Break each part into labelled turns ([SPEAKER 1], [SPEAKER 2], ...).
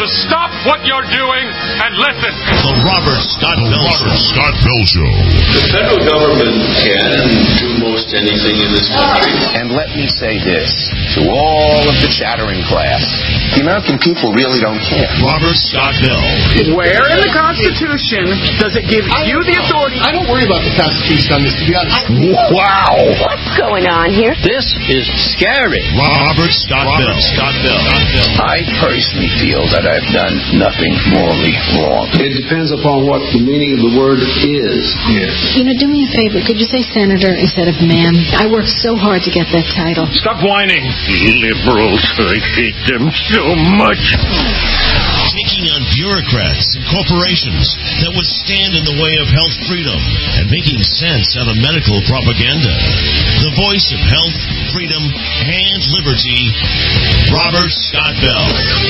[SPEAKER 1] stop what you're doing and listen.
[SPEAKER 2] The Robert Scott Bell Show.
[SPEAKER 3] The federal government can do most anything in this country.
[SPEAKER 4] And let me say this to all of the chattering class. The American people really don't care.
[SPEAKER 2] Robert Scott Bell.
[SPEAKER 5] Where in the Constitution does it give you the authority?
[SPEAKER 6] I don't worry about the Constitution on this, to be honest.
[SPEAKER 2] Wow.
[SPEAKER 7] What's going on here?
[SPEAKER 4] This is scary.
[SPEAKER 2] Robert Scott Bell.
[SPEAKER 4] I personally feel that I've done nothing morally wrong.
[SPEAKER 3] It depends upon what the meaning of the word is.
[SPEAKER 4] Yes.
[SPEAKER 8] You know, do me a favor. Could you say senator instead of ma'am? I worked so hard to get that title.
[SPEAKER 1] Stop whining.
[SPEAKER 2] Liberals, I hate them so much. Taking on bureaucrats and corporations that would stand in the way of health freedom and making sense out of medical propaganda. The voice of health, freedom, and liberty, Robert Scott Bell.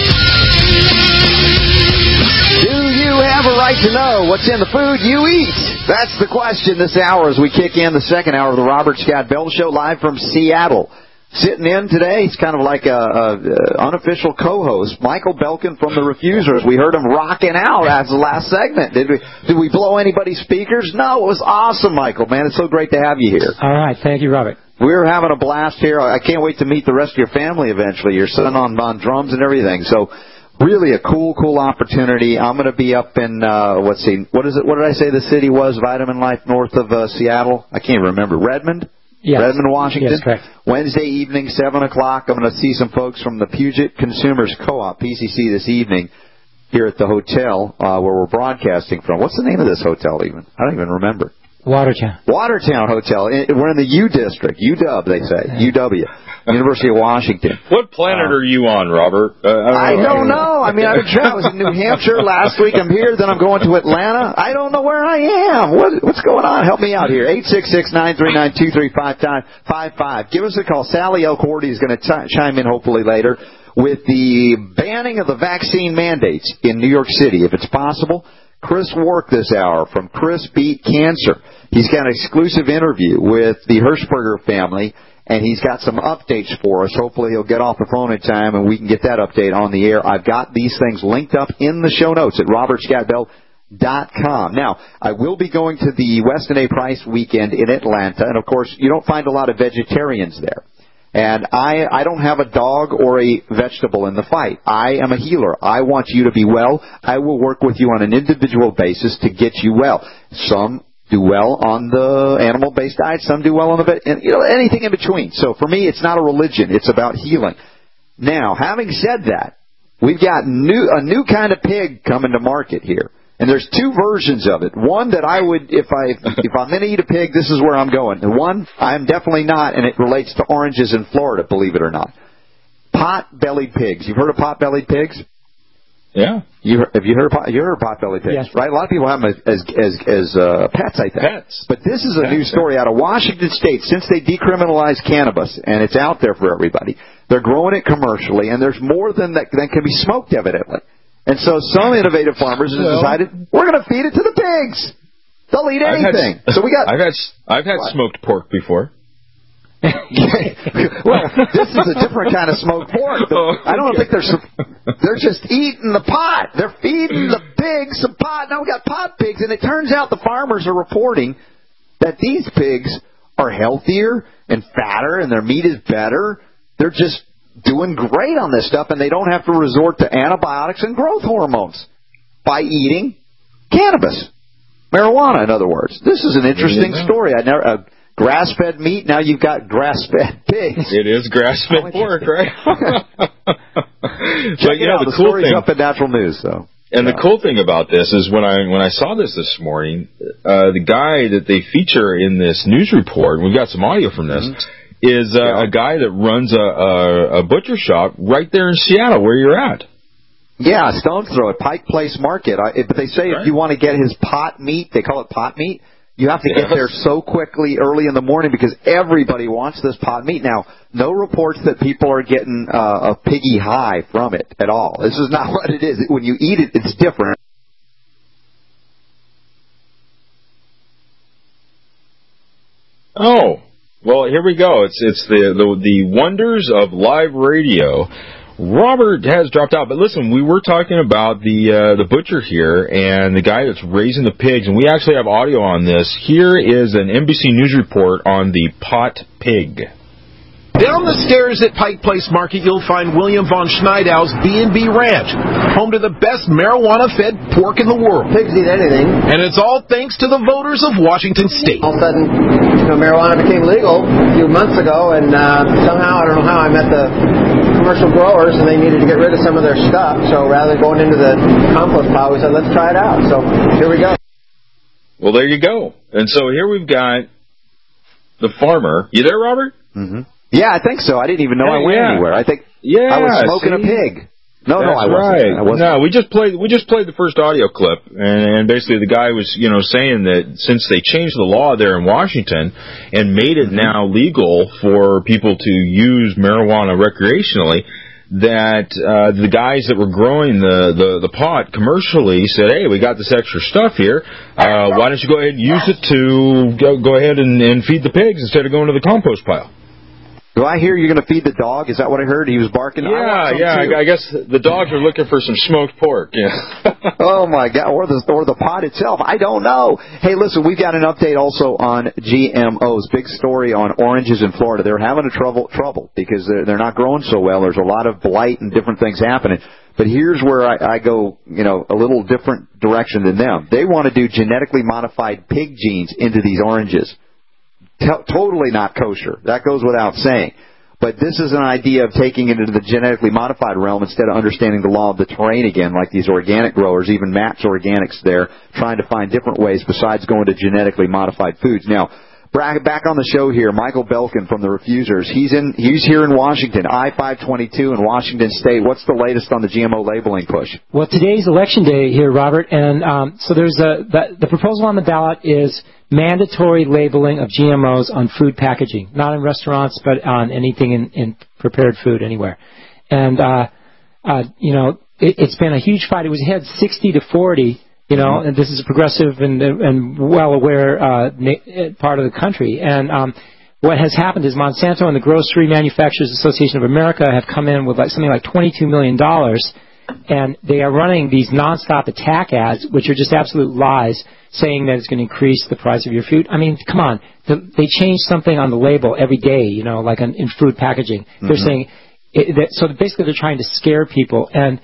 [SPEAKER 9] Do you have a right to know what's in the food you eat? That's the question this hour as we kick in the second hour of the Robert Scott Bell Show live from Seattle. Sitting in today, he's kind of like a unofficial co-host, Michael Belkin from the Refusers. We heard him rocking out as the last segment. Did we blow anybody's speakers? No, it was awesome, Michael. Man, it's so great to have you here.
[SPEAKER 10] All right, thank you, Robert.
[SPEAKER 9] We're having a blast here. I can't wait to meet the rest of your family eventually. Your son on drums and everything. So really a cool opportunity. I'm going to be up in, what did I say the city was, Vitamin Life, north of Seattle? I can't remember. Redmond?
[SPEAKER 10] Yes.
[SPEAKER 9] Redmond, Washington.
[SPEAKER 10] Yes, correct.
[SPEAKER 9] Wednesday evening, 7 o'clock. I'm going to see some folks from the Puget Consumers Co-op, PCC, this evening here at the hotel where we're broadcasting from. What's the name of this hotel even? I don't even remember. Watertown Hotel. We're in the U District. UW, they say. UW. University of Washington.
[SPEAKER 11] What planet are you on, Robert?
[SPEAKER 9] I don't know. I mean, I was in New Hampshire last week. I'm here. Then I'm going to Atlanta. I don't know where I am. What's going on? Help me out here. 866-939-2355. Give us a call. Sally Elcordy is going to chime in hopefully later with the banning of the vaccine mandates in New York City, if it's possible. Chris Wark this hour from Chris Beat Cancer. He's got an exclusive interview with the Hirschberger family, and he's got some updates for us. Hopefully he'll get off the phone in time, and we can get that update on the air. I've got these things linked up in the show notes at robertscottbell.com. Now, I will be going to the Weston A. Price weekend in Atlanta, and, of course, you don't find a lot of vegetarians there. And I don't have a dog or a vegetable in the fight. I am a healer. I want you to be well. I will work with you on an individual basis to get you well. Some do well on the animal-based diet. Some do well on the anything in between. So for me, it's not a religion. It's about healing. Now, having said that, we've got a new kind of pig coming to market here. And there's two versions of it. One that I would, if I'm going to eat a pig, this is where I'm going. And one, I'm definitely not, and it relates to oranges in Florida, believe it or not. Pot-bellied pigs. You've heard of pot-bellied pigs?
[SPEAKER 11] Yeah.
[SPEAKER 9] Have you heard of pot-bellied pigs?
[SPEAKER 10] Yes.
[SPEAKER 9] Right? A lot of people have them as pets, I think.
[SPEAKER 11] Pets.
[SPEAKER 9] But this is a new story out of Washington State. Since they decriminalized cannabis, and it's out there for everybody, they're growing it commercially, and there's more than can be smoked, evidently. And so some innovative farmers have decided, we're going to feed it to the pigs. They'll eat anything.
[SPEAKER 11] I've had smoked pork before.
[SPEAKER 9] Well, this is a different kind of smoked pork. I don't think they're just eating the pot. They're feeding the pigs some pot. Now we got pot pigs, and it turns out the farmers are reporting that these pigs are healthier and fatter, and their meat is better. They're just doing great on this stuff, and they don't have to resort to antibiotics and growth hormones by eating cannabis. Marijuana, in other words. This is an interesting story. Grass-fed meat, now you've got grass-fed pigs.
[SPEAKER 11] It is grass-fed pork, right?
[SPEAKER 9] But the story's up at Natural News, so.
[SPEAKER 11] And the cool thing about this is when I saw this morning, the guy that they feature in this news report, and we've got some audio from this, is a guy that runs a butcher shop right there in Seattle where you're at.
[SPEAKER 9] Yeah, Stone's Throw at Pike Place Market. But they say if you want to get his pot meat, they call it pot meat, you have to get there so quickly early in the morning because everybody wants this pot meat. Now, no reports that people are getting a piggy high from it at all. This is not what it is. When you eat it, it's different.
[SPEAKER 11] Oh. Well, here we go. It's the wonders of live radio. Robert has dropped out, but listen, we were talking about the butcher here and the guy that's raising the pigs, and we actually have audio on this. Here is an NBC News report on the pot pig.
[SPEAKER 7] Down the stairs at Pike Place Market, you'll find William von Schneidau's B&B Ranch, home to the best marijuana-fed pork in the world.
[SPEAKER 10] Pigs eat anything.
[SPEAKER 7] And it's all thanks to the voters of Washington State.
[SPEAKER 10] All of a sudden, marijuana became legal a few months ago, and somehow, I don't know how, I met the commercial growers, and they needed to get rid of some of their stuff. So rather than going into the compost pile, we said, let's try it out. So here we go.
[SPEAKER 11] Well, there you go. And so here we've got the farmer. You there, Robert?
[SPEAKER 9] Mm-hmm. Yeah, I think so. I didn't even know I went anywhere. I think I was smoking a pig. No, I wasn't.
[SPEAKER 11] Right. No, we just played the first audio clip, and basically the guy was, saying that since they changed the law there in Washington and made it now legal for people to use marijuana recreationally, that the guys that were growing the pot commercially said, hey, we got this extra stuff here. Why don't you go ahead and use it to go ahead and feed the pigs instead of going to the compost pile?
[SPEAKER 9] Do I hear you're going to feed the dog? Is that what I heard? He was barking?
[SPEAKER 11] Yeah. I guess the dogs are looking for some smoked pork. Yeah.
[SPEAKER 9] Oh, my God. Or the pot itself. I don't know. Hey, listen, we've got an update also on GMOs. Big story on oranges in Florida. They're having trouble because they're not growing so well. There's a lot of blight and different things happening. But here's where I go, a little different direction than them. They want to do genetically modified pig genes into these oranges. Totally not kosher. That goes without saying. But this is an idea of taking it into the genetically modified realm instead of understanding the law of the terrain again, like these organic growers, even Matt's Organics there, trying to find different ways besides going to genetically modified foods. Now, back on the show here, Michael Belkin from the Refusers. He's here in Washington, I-522 in Washington State. What's the latest on the GMO labeling push?
[SPEAKER 12] Well, today's election day here, Robert, and so there's the proposal on the ballot is mandatory labeling of GMOs on food packaging, not in restaurants, but on anything in prepared food anywhere. And it's been a huge fight. It was ahead 60-40. And this is a progressive and well-aware part of the country. And what has happened is Monsanto and the Grocery Manufacturers Association of America have come in with something like $22 million, and they are running these nonstop attack ads, which are just absolute lies, saying that it's going to increase the price of your food. I mean, come on. They change something on the label every day, like in food packaging. Mm-hmm. They're saying so basically they're trying to scare people. And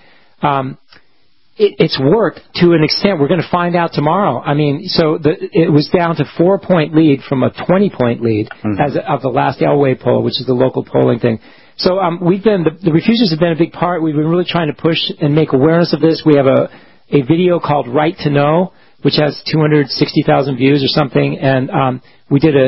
[SPEAKER 12] it's worked to an extent. We're going to find out tomorrow. I mean, so it was down to 4-point lead from a 20-point lead of the last Elway poll, which is the local polling thing. So the Refusers have been a big part. We've been really trying to push and make awareness of this. We have a video called Right to Know, which has 260,000 views or something. And we did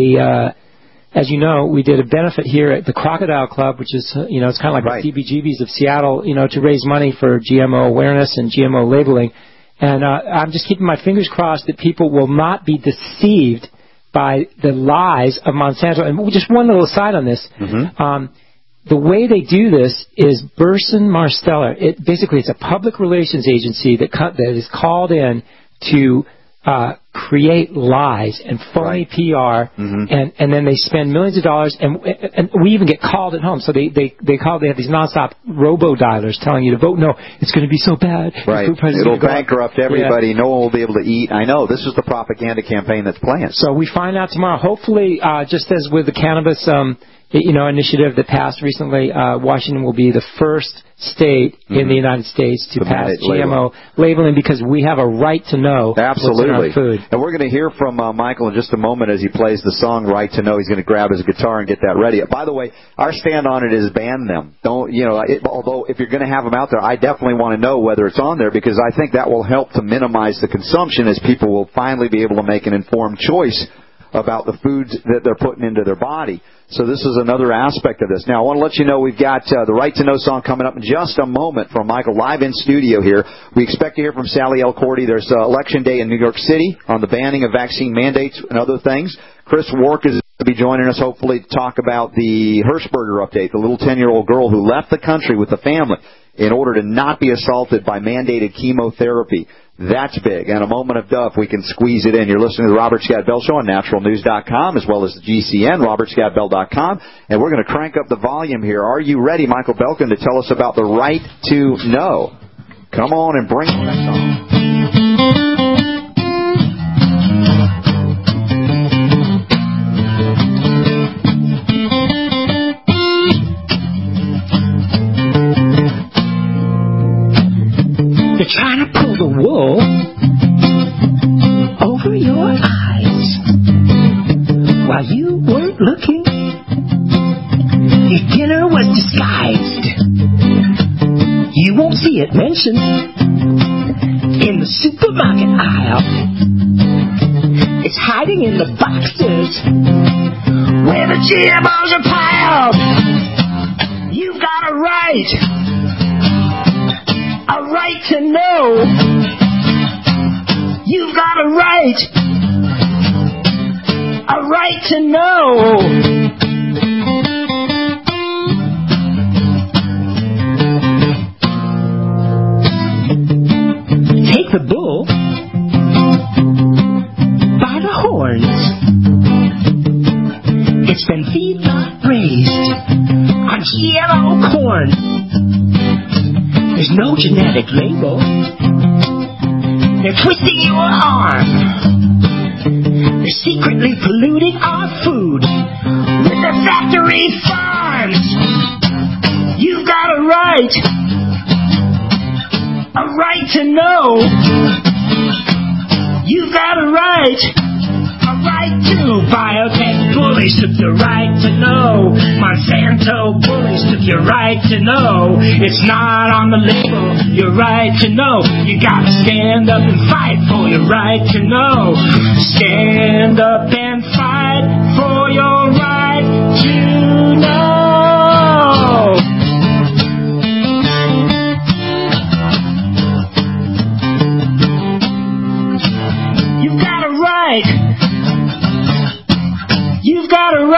[SPEAKER 12] as you know, we did a benefit here at the Crocodile Club, which is, it's kind of like the CBGBs of Seattle, to raise money for GMO awareness and GMO labeling. And I'm just keeping my fingers crossed that people will not be deceived by the lies of Monsanto. And just one little aside on this. Mm-hmm. The way they do this is Burson Marsteller. Basically, it's a public relations agency that is called in to create lies and phony PR, and then they spend millions of dollars, and we even get called at home. So they have these nonstop robo-dialers telling you to vote no. It's going to be so bad.
[SPEAKER 9] Right. It'll bankrupt everybody. Yeah. No one will be able to eat. I know. This is the propaganda campaign that's planned.
[SPEAKER 12] So we find out tomorrow. Hopefully, just as with the cannabis initiative that passed recently, Washington will be the first state in the United States to pass GMO labeling because we have a right to know what's in our food.
[SPEAKER 9] And we're going to hear from Michael in just a moment as he plays the song Right to Know. He's going to grab his guitar and get that ready. By the way, our stand on it is ban them. Don't, although if you're going to have them out there, I definitely want to know whether it's on there because I think that will help to minimize the consumption as people will finally be able to make an informed choice about the foods that they're putting into their body. So this is another aspect of this. Now, I want to let you know we've got the Right to Know song coming up in just a moment from Michael live in studio here. We expect to hear from Sally L. Cordy. There's Election Day in New York City on the banning of vaccine mandates and other things. Chris Wark is going to be joining us hopefully to talk about the Hirschberger update, the little 10-year-old girl who left the country with the family in order to not be assaulted by mandated chemotherapy. That's big. And a moment of duff, we can squeeze it in. You're listening to the Robert Scott Bell Show on naturalnews.com as well as the GCN, robertscottbell.com. And we're going to crank up the volume here. Are you ready, Michael Belkin, to tell us about the right to know? Come on and bring that song.
[SPEAKER 13] They're trying to pull the wool over your eyes while you weren't looking. Your dinner was disguised. You won't see it mentioned in the supermarket aisle. It's hiding in the boxes where the GMOs are piled. You've got a right to know. You've got a right to know. Take the bull by the horns. It's been feedlot raised on GMO corn. There's no genetic label. They're twisting your arm. They're secretly polluting our food with their factory farms. You've got a right to know. You've got a right to. Biotech bullies took your right to know. Monsanto bullies took your right to know. It's not on the label, your right to know. You gotta stand up and fight for your right to know. Stand up and fight for your right to know. You've got a right. You've got a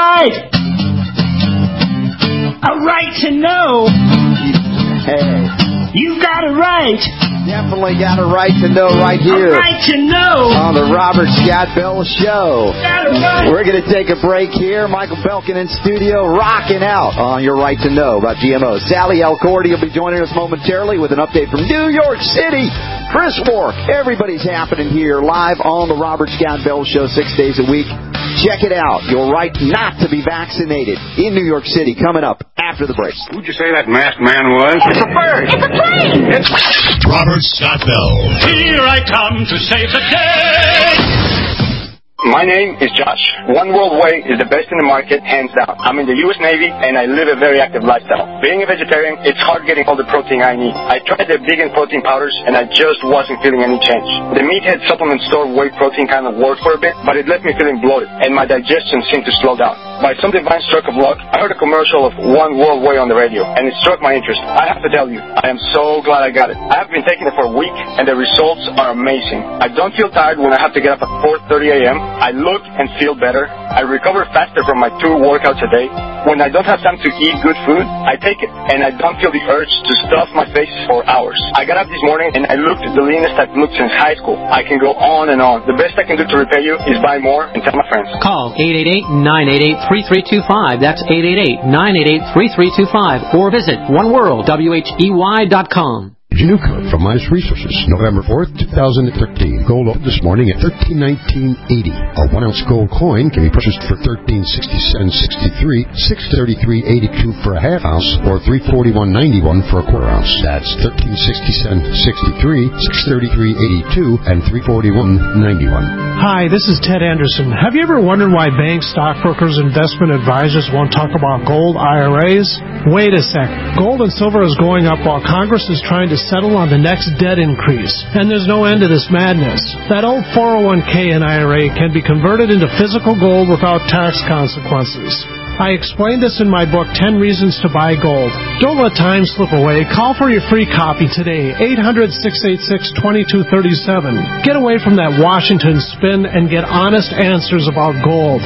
[SPEAKER 13] right to know.
[SPEAKER 9] Hey.
[SPEAKER 13] You've got a right.
[SPEAKER 9] Definitely got a right to know right here.
[SPEAKER 13] A right to know.
[SPEAKER 9] On the Robert Scott Bell Show. We're going to take a break here. Michael Belkin in studio, rocking out on your right to know about GMOs. Sally L. Cordy will be joining us momentarily with an update from New York City. Chris Wark, everybody's happening here live on the Robert Scott Bell Show 6 days a week. Check it out. Your right not to be vaccinated in New York City coming up after the break.
[SPEAKER 1] Who'd you say that masked man was?
[SPEAKER 13] It's a bird. It's a plane.
[SPEAKER 2] Robert Scott Bell.
[SPEAKER 1] Here I come to save the day.
[SPEAKER 14] My name is Josh. One World Way is the best in the market, hands down. I'm in the U.S. Navy, and I live a very active lifestyle. Being a vegetarian, it's hard getting all the protein I need. I tried the vegan protein powders, and I just wasn't feeling any change. The Meathead supplement store whey protein kind of worked for a bit, but it left me feeling bloated, and my digestion seemed to slow down. By some divine stroke of luck, I heard a commercial of One World Way on the radio, and it struck my interest. I have to tell you, I am so glad I got it. I have been taking it for a week, and the results are amazing. I don't feel tired when I have to get up at 4:30 a.m. I look and feel better. I recover faster from my 2 workouts a day. When I don't have time to eat good food, I take it, and I don't feel the urge to stuff my face for hours. I got up this morning, and I looked the leanest I've looked since high school. I can go on and on. The best I can do to repay you is buy more and tell my friends.
[SPEAKER 15] Call 888-988-3325. That's 888-988-3325. Or visit oneworldwhey.com.
[SPEAKER 16] Januka from Mice Resources, November 4th, 2013. Gold opened this morning at $13.19.80. A 1-ounce gold coin can be purchased for $13.67.63, $633.82 for a half ounce, or $341.91 for a quarter ounce. That's $13.67.63, $633.82, and $341.91.
[SPEAKER 17] Hi, this is Ted Anderson. Have you ever wondered why banks, stockbrokers, investment advisors won't talk about gold IRAs? Wait a sec. Gold and silver is going up while Congress is trying to settle on the next debt increase. And there's no end to this madness. That old 401k and IRA can be converted into physical gold without tax consequences. I explained this in my book, 10 Reasons to Buy Gold. Don't let time slip away. Call for your free copy today, 800-686-2237. Get away from that Washington spin and get honest answers about gold.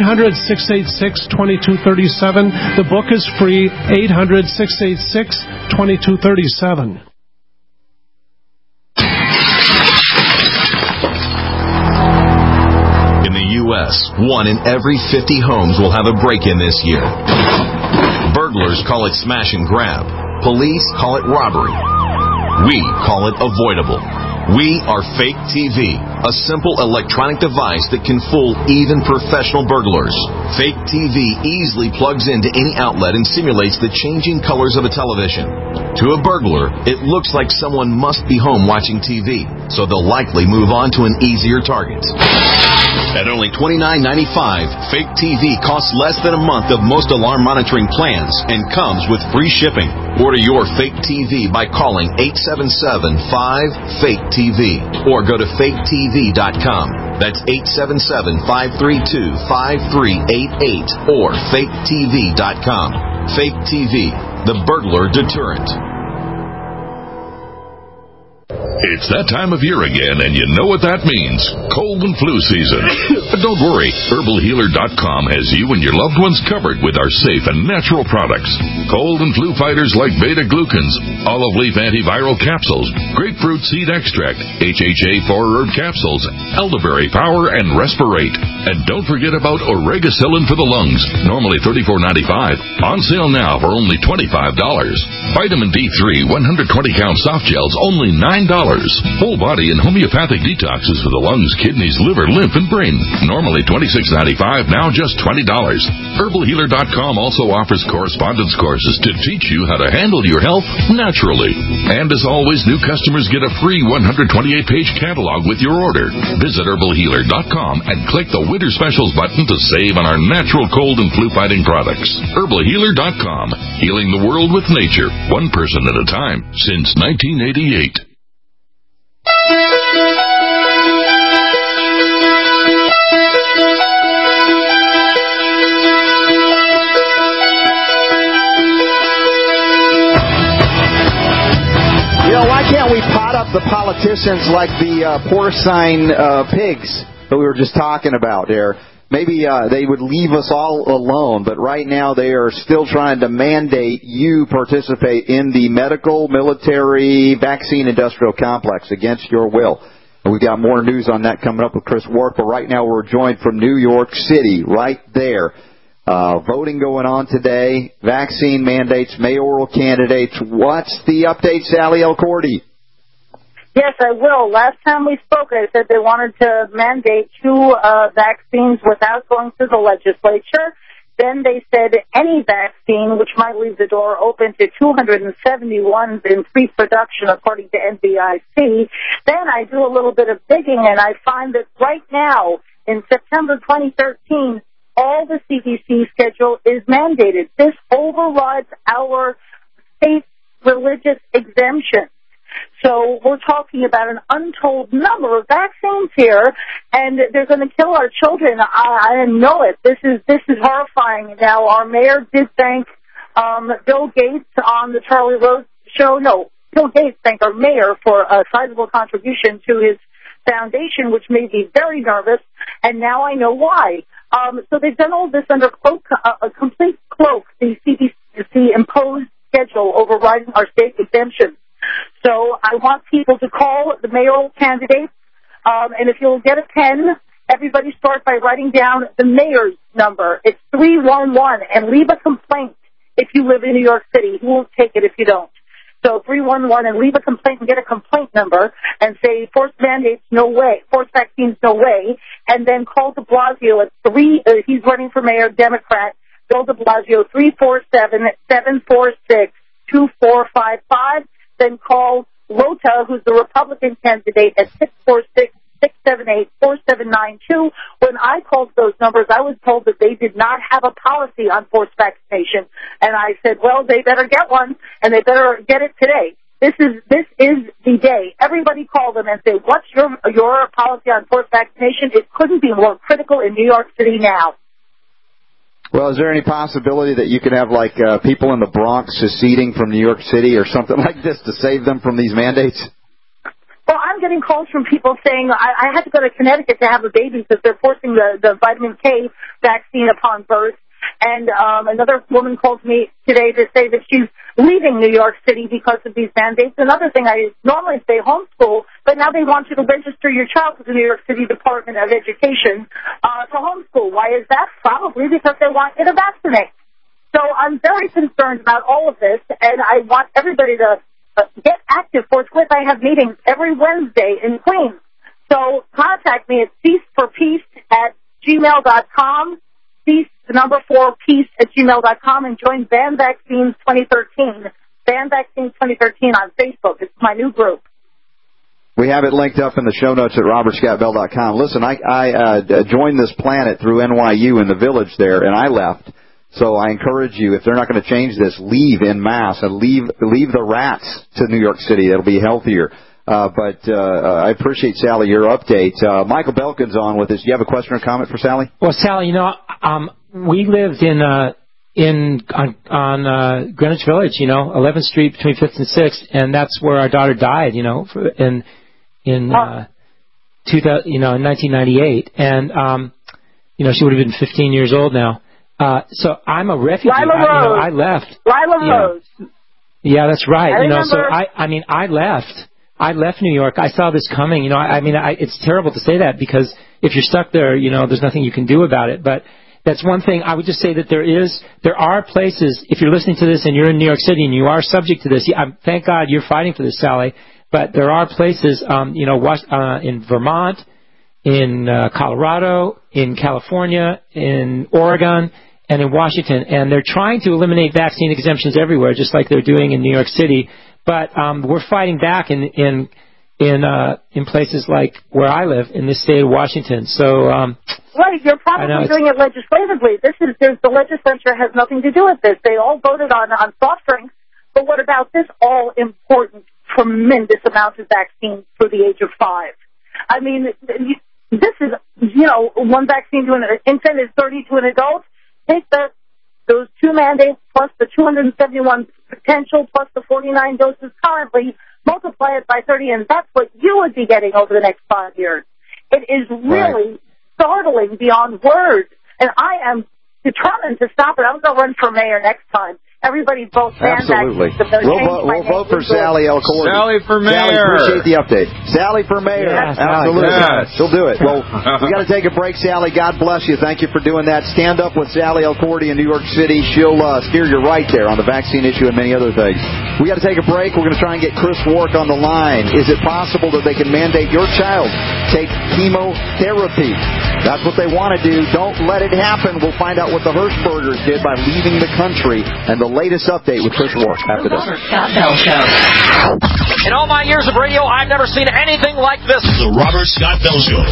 [SPEAKER 17] 800-686-2237. The book is free, 800-686-2237.
[SPEAKER 15] less, 1 in every 50 homes will have a break-in this year. Burglars call it smash and grab. Police call it robbery. We call it avoidable. We are Fake TV, a simple electronic device that can fool even professional burglars. Fake TV easily plugs into any outlet and simulates the changing colors of a television. To a burglar, it looks like someone must be home watching TV, so they'll likely move on to an easier target. At only $29.95, Fake TV costs less than a month of most alarm monitoring plans and comes with free shipping. Order your Fake TV by calling 877-5-FAKE-TV or go to faketv.com. That's 877-532-5388 or faketv.com. Fake TV, the burglar deterrent.
[SPEAKER 18] It's that time of year again, and you know what that means. Cold and flu season. But don't worry. HerbalHealer.com has you and your loved ones covered with our safe and natural products. Cold and flu fighters like beta-glucans, olive leaf antiviral capsules, grapefruit seed extract, HHA 4-herb capsules, elderberry power, and respirate. And don't forget about Oregacillin for the lungs, normally $34.95. On sale now for only $25. Vitamin D3 120-count soft gels, only $9. Whole body and homeopathic detoxes for the lungs, kidneys, liver, lymph, and brain. Normally $26.95, now just $20. HerbalHealer.com also offers correspondence courses to teach you how to handle your health naturally. And as always, new customers get a free 128-page catalog with your order. Visit HerbalHealer.com and click the Winter Specials button to save on our natural cold and flu-fighting products. HerbalHealer.com, healing the world with nature, one person at a time, since 1988.
[SPEAKER 9] Why can't we pot up the politicians like the porcine pigs that we were just talking about there? Maybe they would leave us all alone, but right now they are still trying to mandate you participate in the medical, military, vaccine industrial complex against your will. And we've got more news on that coming up with Chris Wark, but right now we're joined from New York City, right there. Voting going on today, vaccine mandates, mayoral candidates. What's the update, Sally Elcordi?
[SPEAKER 19] Yes, I will. Last time we spoke, I said they wanted to mandate 2 vaccines without going through the legislature. Then they said any vaccine, which might leave the door open to 271 in pre-production, according to NBIC. Then I do a little bit of digging, and I find that right now, in September 2013, all the CDC schedule is mandated. This overrides our state religious exemption. So we're talking about an untold number of vaccines here, and they're going to kill our children. I know it. This is horrifying. Now, our mayor did thank Bill Gates on the Charlie Rose show. No, Bill Gates thanked our mayor for a sizable contribution to his foundation, which made me very nervous, and now I know why. So they've done all this under a complete cloak, the CDC imposed schedule overriding our state exemptions. So I want people to call the mayoral candidates, and if you'll get a pen, everybody start by writing down the mayor's number. It's 311, and leave a complaint if you live in New York City. He won't take it if you don't. So 311 and leave a complaint and get a complaint number and say forced mandates, no way, forced vaccines, no way, and then call de Blasio at he's running for mayor, Democrat, Bill de Blasio, 347-746-2455. Then call Rota, who's the Republican candidate, at 646-678-4792. When I called those numbers, I was told that they did not have a policy on forced vaccination. And I said, well, they better get one, and they better get it today. This is the day. Everybody call them and say, what's your policy on forced vaccination? It couldn't be more critical in New York City now.
[SPEAKER 9] Well, is there any possibility that you could have, like, people in the Bronx seceding from New York City or something like this to save them from these mandates?
[SPEAKER 19] Well, I'm getting calls from people saying I had to go to Connecticut to have a baby because they're forcing the vitamin K vaccine upon birth. And another woman called me today to say that she's leaving New York City because of these mandates. Another thing, I normally say homeschool, but now they want you to register your child with the New York City Department of Education to homeschool. Why is that? Probably because they want you to vaccinate. So I'm very concerned about all of this, and I want everybody to get active forthwith. I have meetings every Wednesday in Queens. So contact me at ceaseforpeace@gmail.com, cease, the number 4peace@gmail.com, and join Ban Vaccines 2013, Ban Vaccines 2013 on Facebook. It's my new group.
[SPEAKER 9] We have it linked up in the show notes at robertscottbell.com. Listen, I joined this planet through NYU in the village there, and I left. So I encourage you, if they're not going to change this, leave en masse and leave the rats to New York City. That'll be healthier. But I appreciate, Sally, your update. Michael Belkin's on with us. Do you have a question or comment for Sally?
[SPEAKER 12] Well, Sally, we lived on Greenwich Village, 11th Street between 5th and 6th, and that's where our daughter died, in 1998. And, she would have been 15 years old now. So I'm a refugee. I left.
[SPEAKER 19] Lila Rose.
[SPEAKER 12] Yeah, that's right.
[SPEAKER 19] I
[SPEAKER 12] left. I left New York. I saw this coming. It's terrible to say that because if you're stuck there, there's nothing you can do about it. But that's one thing. I would just say that there are places. If you're listening to this and you're in New York City and you are subject to this, thank God you're fighting for this, Sally. But there are places, in Vermont, in Colorado, in California, in Oregon, and in Washington, and they're trying to eliminate vaccine exemptions everywhere, just like they're doing in New York City. But we're fighting back in places like where I live in the state of Washington. So
[SPEAKER 19] right, you're probably doing it legislatively. The legislature has nothing to do with this. They all voted on soft drinks. But what about this all important, tremendous amount of vaccine for the age of 5? I mean, this is, one vaccine to an infant is 30 to an adult. Take those 2 mandates plus the 271 potential plus the 49 doses currently, multiply it by 30, and that's what you would be getting over the next 5 years. It is really startling beyond words, and I am determined to stop it. I'm going to run for mayor next time. Everybody vote
[SPEAKER 9] Absolutely. We'll vote for Sally L. Cordy.
[SPEAKER 11] Sally for mayor.
[SPEAKER 9] Sally, appreciate the update. Sally for mayor.
[SPEAKER 19] Yes,
[SPEAKER 9] absolutely.
[SPEAKER 11] Yes.
[SPEAKER 9] She'll do it. Well, we got to take a break, Sally. God bless you. Thank you for doing that. Stand up with Sally L. Cordy in New York City. She'll steer you right there on the vaccine issue and many other things. We got to take a break. We're going to try and get Chris Wark on the line. Is it possible that they can mandate your child take chemotherapy? That's what they want to do. Don't let it happen. We'll find out what the Hirschbergers did by leaving the country and the latest update with Chris Wark after this.
[SPEAKER 20] Robert Scott Bell Show.
[SPEAKER 21] In all my years of radio, I've never seen anything like this.
[SPEAKER 2] The Robert Scott Bell Show.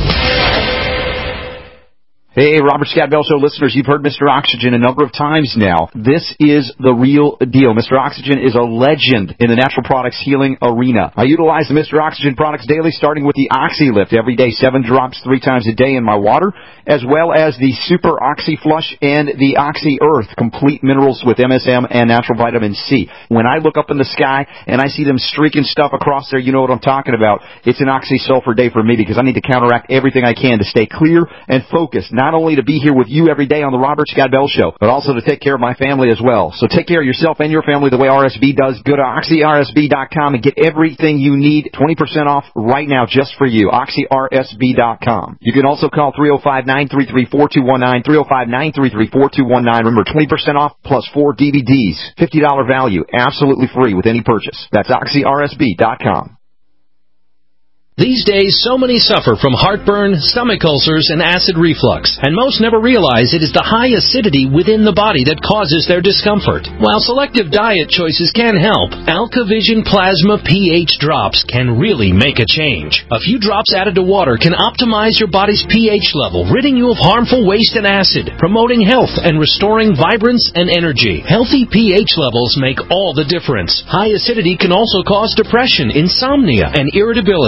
[SPEAKER 22] Hey, Robert Scott Bell Show listeners, you've heard Mr. Oxygen a number of times now. This is the real deal. Mr. Oxygen is a legend in the natural products healing arena. I utilize the Mr. Oxygen products daily, starting with the OxyLift every day, 7 drops 3 times a day in my water, as well as the Super Oxy Flush and the Oxy Earth, complete minerals with MSM and natural vitamin C. When I look up in the sky and I see them streaking stuff across there, you know what I'm talking about. It's an Oxy Sulfur day for me because I need to counteract everything I can to stay clear and focused, not only to be here with you every day on the Robert Scott Bell Show, but also to take care of my family as well. So take care of yourself and your family the way RSB does. Go to OxyRSB.com and get everything you need, 20% off right now just for you. OxyRSB.com. You can also call 305-933-4219, 305-933-4219. Remember, 20% off plus 4 DVDs, $50 value, absolutely free with any purchase. That's OxyRSB.com.
[SPEAKER 23] These days, so many suffer from heartburn, stomach ulcers, and acid reflux, and most never realize it is the high acidity within the body that causes their discomfort. While selective diet choices can help, AlkaVision Plasma pH drops can really make a change. A few drops added to water can optimize your body's pH level, ridding you of harmful waste and acid, promoting health and restoring vibrance and energy. Healthy pH levels make all the difference. High acidity can also cause depression, insomnia, and irritability.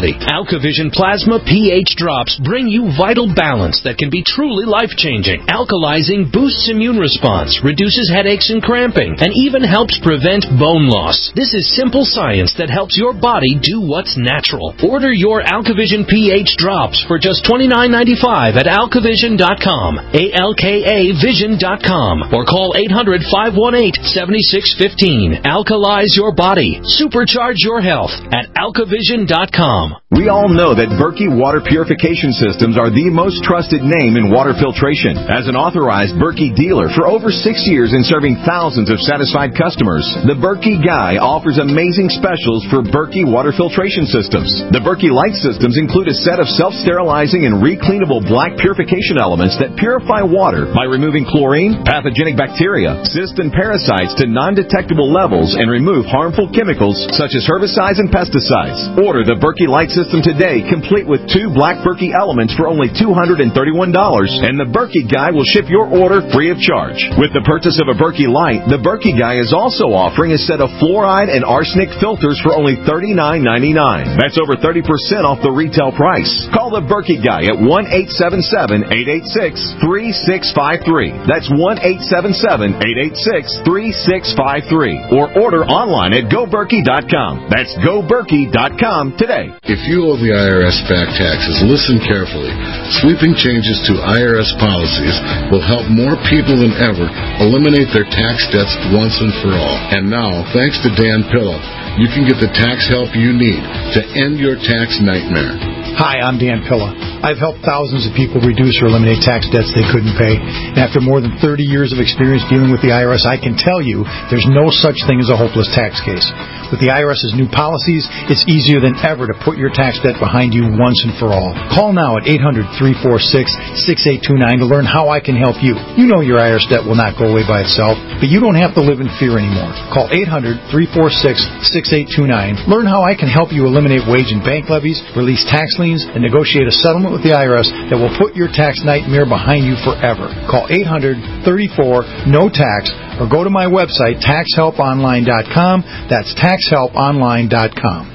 [SPEAKER 23] AlkaVision Plasma pH drops bring you vital balance that can be truly life-changing. Alkalizing boosts immune response, reduces headaches and cramping, and even helps prevent bone loss. This is simple science that helps your body do what's natural. Order your AlkaVision pH drops for just $29.95 at alkavision.com, ALKAvision.com, or call 800-518-7615. Alkalize your body. Supercharge your health at alkavision.com.
[SPEAKER 5] We all know that Berkey Water Purification Systems are the most trusted name in water filtration. As an authorized Berkey dealer for over 6 years and serving thousands of satisfied customers, the Berkey Guy offers amazing specials for Berkey Water Filtration Systems. The Berkey Light Systems include a set of self-sterilizing and recleanable black purification elements that purify water by removing chlorine, pathogenic bacteria, cysts, and parasites to non-detectable levels and remove harmful chemicals such as herbicides and pesticides. Order the Berkey Light System today, complete with 2 black Berkey elements for only $231, and the Berkey Guy will ship your order free of charge. With the purchase of a Berkey Light, the Berkey Guy is also offering a set of fluoride and arsenic filters for only $39.99. That's over 30% off the retail price. Call the Berkey Guy at 1-877-886-3653. That's 1-877-886-3653. Or order online at GoBerkey.com. That's GoBerkey.com today.
[SPEAKER 6] If you owe the IRS back taxes, listen carefully. Sweeping changes to IRS policies will help more people than ever eliminate their tax debts once and for all. And now, thanks to Dan Pilla, you can get the tax help you need to end your tax nightmare.
[SPEAKER 20] Hi, I'm Dan Pilla. I've helped thousands of people reduce or eliminate tax debts they couldn't pay. And after more than 30 years of experience dealing with the IRS, I can tell you there's no such thing as a hopeless tax case. With the IRS's new policies, it's easier than ever to put your tax debt behind you once and for all. Call now at 800-346-6829 to learn how I can help you. You know your IRS debt will not go away by itself, but you don't have to live in fear anymore. Call 800-346-6829. Learn how I can help you eliminate wage and bank levies, release tax liens, and negotiate a settlement with the IRS that will put your tax nightmare behind you forever. Call 800-34-NO-TAX or go to my website, taxhelponline.com. That's taxhelponline.com.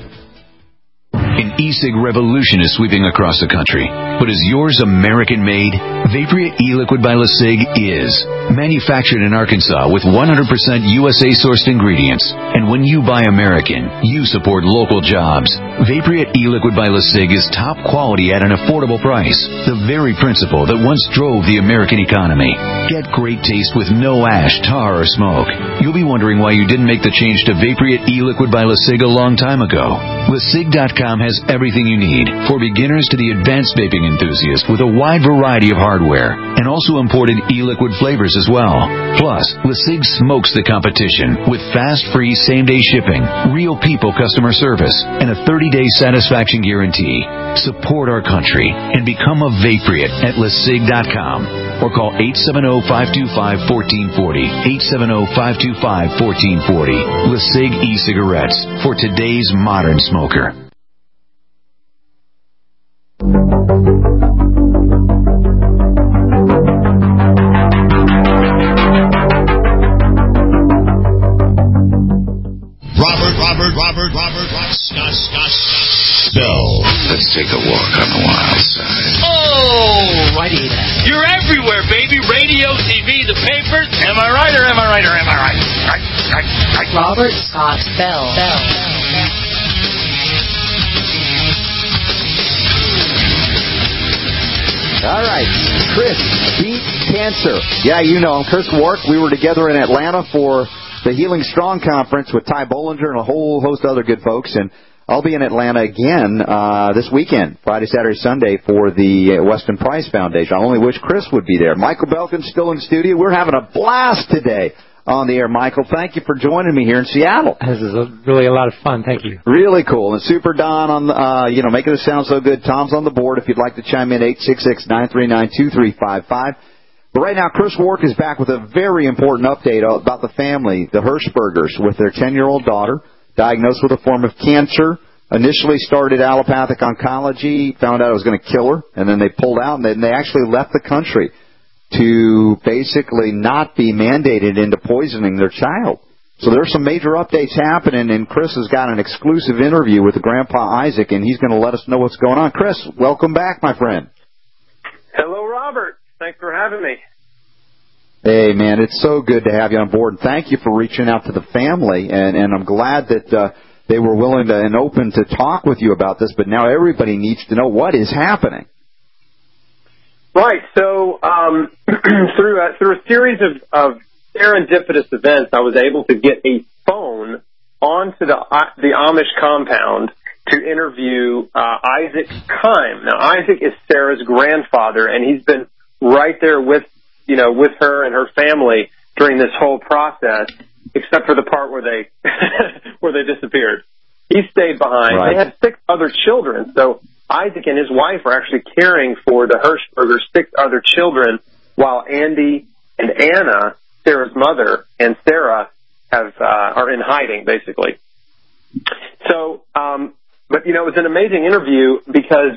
[SPEAKER 24] An e-cig revolution is sweeping across the country. But is yours American-made? Vaporia e-liquid by LeSig is. Manufactured in Arkansas with 100% USA-sourced ingredients. And when you buy American, you support local jobs. Vaporia e-liquid by LeSig is top quality at an affordable price. The very principle that once drove the American economy. Get great taste with no ash, tar, or smoke. You'll be wondering why you didn't make the change to Vaporia e-liquid by LeSig a long time ago. LeSig.com has everything you need, for beginners to the advanced vaping enthusiast, with a wide variety of hardware, and also imported e-liquid flavors as well. Plus, LeSig smokes the competition with fast, free, same-day shipping, real people customer service, and a 30-day satisfaction guarantee. Support our country and become a Vaporeate at LeSig.com or call 870-525-1440, 870-525-1440. LeSig e-cigarettes for today's modern smoker.
[SPEAKER 2] Robert, Scott Bell.
[SPEAKER 6] Let's take a walk on the wild side.
[SPEAKER 21] Oh, righty then. You're everywhere, baby. Radio, TV, the papers. Am I right or am I right or am I right? Right.
[SPEAKER 25] Robert Scott Bell.
[SPEAKER 9] All right, Chris beat cancer. Yeah, you know him, Chris Wark. We were together in Atlanta for the Healing Strong Conference with Ty Bollinger and a whole host of other good folks. And I'll be in Atlanta again this weekend, Friday, Saturday, Sunday, for the Weston Price Foundation. I only wish Chris would be there. Michael Belkin's still in the studio. We're having a blast today on the air. Michael, thank you for joining me here in Seattle.
[SPEAKER 12] This is really a lot of fun. Thank you.
[SPEAKER 9] Really cool. And Super Don on the, making it sound so good. Tom's on the board. If you'd like to chime in, 866-939-2355. But right now, Chris Wark is back with a very important update about the family, the Hirschbergers, with their 10-year-old daughter, diagnosed with a form of cancer. Initially started allopathic oncology, found out it was going to kill her, and then they pulled out, and then they actually left the country to basically not be mandated into poisoning their child. So there's some major updates happening, and Chris has got an exclusive interview with Grandpa Isaac, and he's going to let us know what's going on. Chris, welcome back, my friend.
[SPEAKER 3] Hello, Robert. Thanks for having me.
[SPEAKER 9] Hey, man, it's so good to have you on board. And thank you for reaching out to the family, and I'm glad that they were willing to and open to talk with you about this, but now everybody needs to know what is happening.
[SPEAKER 3] Right. So through a series of serendipitous events, I was able to get a phone onto the Amish compound to interview Isaac Keim. Now, Isaac is Sarah's grandfather, and he's been right there with her and her family during this whole process, except for the part where they where they disappeared. He stayed behind. Right. They had 6 other children, so Isaac and his wife are actually caring for the Hirschbergers' 6 other children, while Andy and Anna, Sarah's mother, and Sarah are in hiding, basically. So, but it was an amazing interview because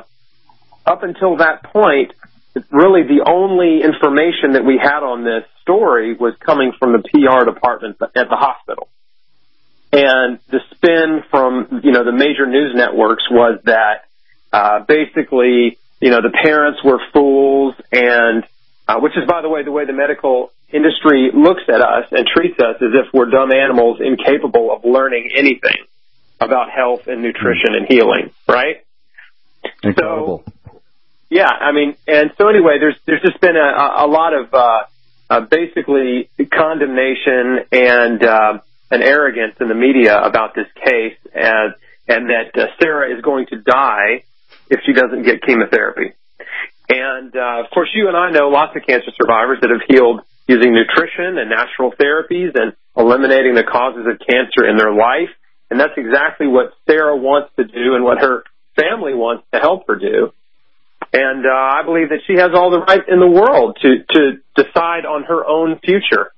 [SPEAKER 3] up until that point, really the only information that we had on this story was coming from the PR department at the hospital. And the spin from, the major news networks was that basically, the parents were fools, and which is, by the way the medical industry looks at us and treats us as if we're dumb animals incapable of learning anything about health and nutrition and healing, right?
[SPEAKER 9] Incredible.
[SPEAKER 3] So, yeah, and so anyway, there's just been a lot of basically condemnation and arrogance in the media about this case, and that Sarah is going to die if she doesn't get chemotherapy. And of course, you and I know lots of cancer survivors that have healed using nutrition and natural therapies and eliminating the causes of cancer in their life. And that's exactly what Sarah wants to do and what her family wants to help her do. And I believe that she has all the right in the world to decide on her own future.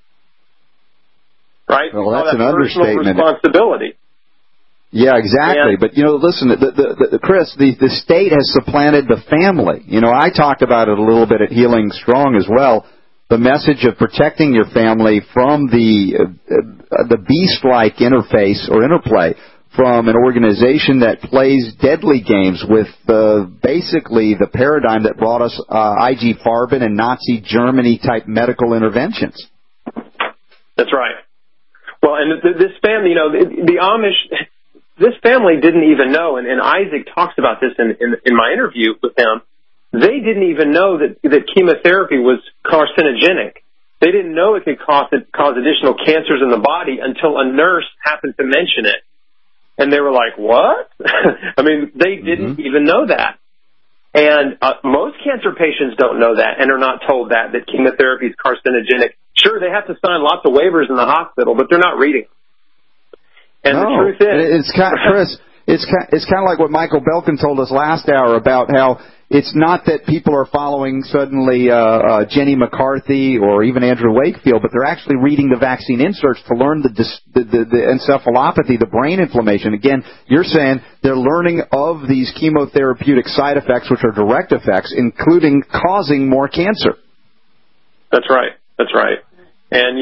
[SPEAKER 3] Right?
[SPEAKER 9] Well, that's an understatement.
[SPEAKER 3] Responsibility.
[SPEAKER 9] Yeah, exactly. But, listen, Chris, the state has supplanted the family. I talked about it a little bit at Healing Strong as well. The message of protecting your family from the beast-like interface or interplay from an organization that plays deadly games with basically the paradigm that brought us IG Farben and Nazi Germany type medical interventions.
[SPEAKER 3] That's right. Well, and this family, the Amish, this family didn't even know, and Isaac talks about this in my interview with him. They didn't even know that chemotherapy was carcinogenic. They didn't know it could cause additional cancers in the body until a nurse happened to mention it. And they were like, what? They didn't even know that. And most cancer patients don't know that and are not told that chemotherapy is carcinogenic. Sure, they have to sign lots of waivers in the hospital, but they're not reading. And the truth is...
[SPEAKER 9] Chris, it's kind of like what Michael Belkin told us last hour about how it's not that people are following suddenly Jenny McCarthy or even Andrew Wakefield, but they're actually reading the vaccine inserts to learn the encephalopathy, the brain inflammation. Again, you're saying they're learning of these chemotherapeutic side effects, which are direct effects, including causing more cancer.
[SPEAKER 3] That's right. That's right. And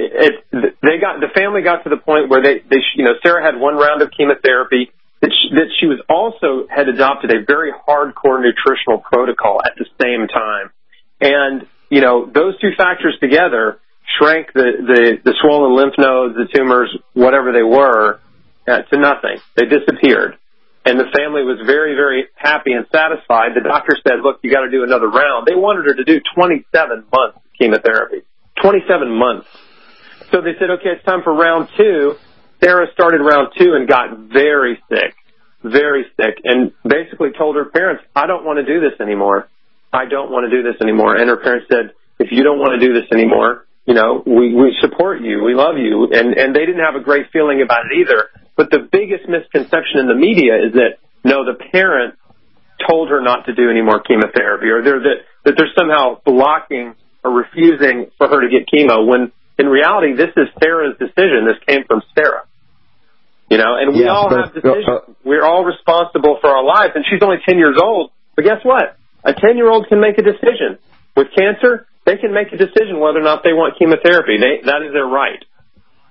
[SPEAKER 3] the family got to the point where they Sarah had one round of chemotherapy. That she was also had adopted a very hardcore nutritional protocol at the same time. And, those two factors together shrank the swollen lymph nodes, the tumors, whatever they were, to nothing. They disappeared. And the family was very, very happy and satisfied. The doctor said, look, you got to do another round. They wanted her to do 27 months of chemotherapy. 27 months. So they said, okay, it's time for round 2. Sarah started round 2 and got very sick, and basically told her parents, I don't want to do this anymore. I don't want to do this anymore. And her parents said, if you don't want to do this anymore, we support you, we love you. And they didn't have a great feeling about it either. But the biggest misconception in the media is that, no, the parent told her not to do any more chemotherapy, or that they're somehow blocking or refusing for her to get chemo, when in reality, this is Sarah's decision. This came from Sarah. And we all have decisions. We're all responsible for our lives. And she's only 10 years old. But guess what? A 10-year-old can make a decision. With cancer, they can make a decision whether or not they want chemotherapy. That is their right.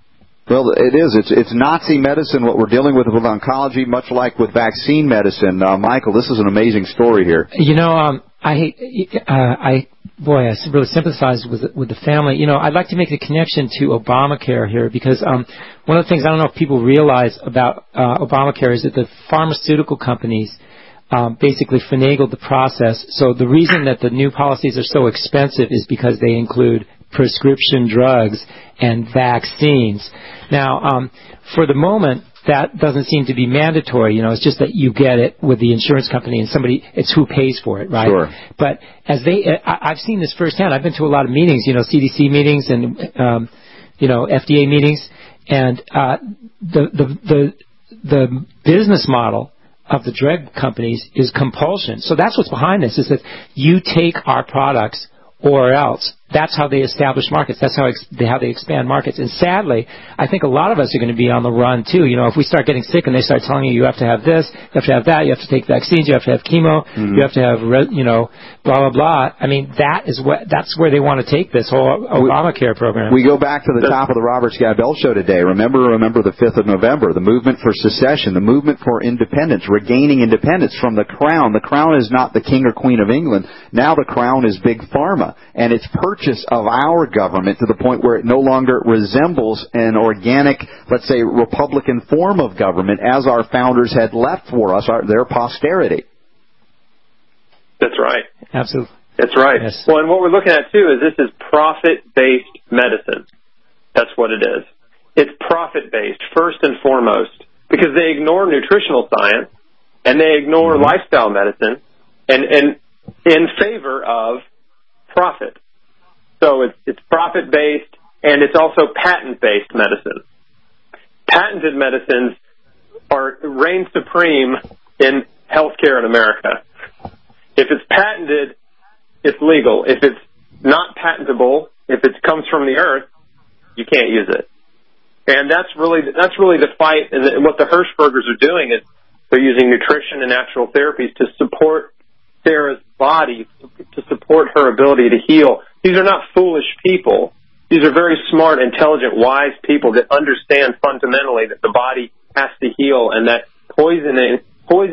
[SPEAKER 9] Well, it is. It's Nazi medicine, what we're dealing with oncology, much like with vaccine medicine. Michael, this is an amazing story here.
[SPEAKER 12] You know, I really sympathize with the family. You know, I'd like to make the connection to Obamacare here because one of the things I don't know if people realize about Obamacare is that the pharmaceutical companies basically finagled the process. So the reason that the new policies are so expensive is because they include prescription drugs and vaccines. Now, for the moment, that doesn't seem to be mandatory. You know, it's just that you get it with the insurance company and it's who pays for it, right?
[SPEAKER 9] Sure.
[SPEAKER 12] But I've seen this firsthand. I've been to a lot of meetings, you know, CDC meetings and, FDA meetings. And, the business model of the drug companies is compulsion. So that's what's behind this, is that you take our products or else. That's how they establish markets. That's how they expand markets. And sadly, I think a lot of us are going to be on the run too. You know, if we start getting sick and they start telling you have to have this, you have to have that, you have to take vaccines, you have to have chemo, you have to have, blah, blah, blah. I mean, that's where they want to take this whole Obamacare program.
[SPEAKER 9] We go back to the top of the Robert Scott Bell Show today. Remember the 5th of November, the movement for secession, the movement for independence, regaining independence from the crown. The crown is not the king or queen of England. Now the crown is Big Pharma. And it's purchase of our government to the point where it no longer resembles an organic, let's say, Republican form of government as our founders had left for us, their posterity.
[SPEAKER 3] That's right.
[SPEAKER 12] Absolutely.
[SPEAKER 3] That's right.
[SPEAKER 12] Yes.
[SPEAKER 3] Well, and what we're looking at, too, is this is profit-based medicine. That's what it is. It's profit-based, first and foremost, because they ignore nutritional science and they ignore lifestyle medicine and in favor of profit. So it's profit-based, and it's also patent-based medicine. Patented medicines reign supreme in healthcare in America. If it's patented, it's legal. If it's not patentable, if it comes from the earth, you can't use it. And that's really the fight. And what the Hirschbergers are doing is they're using nutrition and natural therapies to support Sarah's body, to support her ability to heal. These are not foolish people. These are very smart, intelligent, wise people that understand fundamentally that the body has to heal and that poisoning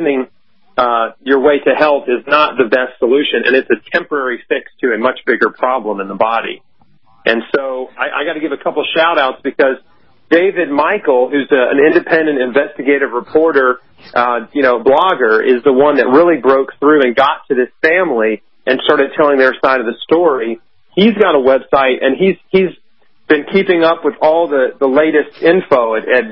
[SPEAKER 3] your way to health is not the best solution, and it's a temporary fix to a much bigger problem in the body. And so I got to give a couple shout-outs because David Michael, who's an independent investigative reporter, blogger, is the one that really broke through and got to this family and started telling their side of the story. He's got a website, and he's been keeping up with all the latest info at